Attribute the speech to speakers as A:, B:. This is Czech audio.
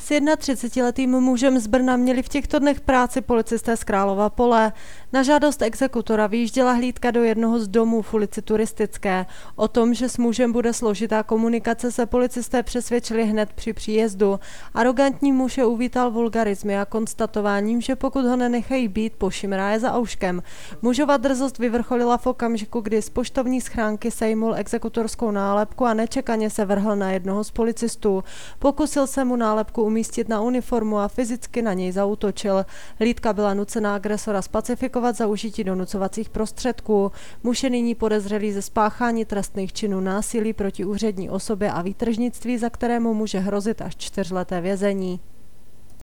A: S 31letým mužem z Brna měli v těchto dnech práci policisté z Králova Pole. Na žádost exekutora vyjížděla hlídka do jednoho z domů v ulici Turistické. O tom, že s mužem bude složitá komunikace, se policisté přesvědčili hned při příjezdu. Arogantní muž je uvítal vulgarizmy a konstatováním, že pokud ho nenechají být, pošimrá je za auškem. Mužova drzost vyvrcholila v okamžiku, kdy z poštovní schránky sejmul exekutorskou nálepku a nečekaně se vrhl na jednoho z policistů. Pokusil se mu nálepku umístit na uniformu a fyzicky na něj zaútočil. Hlídka byla nucena agresora spacifikovat za užití donucovacích prostředků. Muž je nyní podezřelý ze spáchání trestných činů násilí proti úřední osobě a výtržnictví, za kterému může hrozit až 4leté vězení.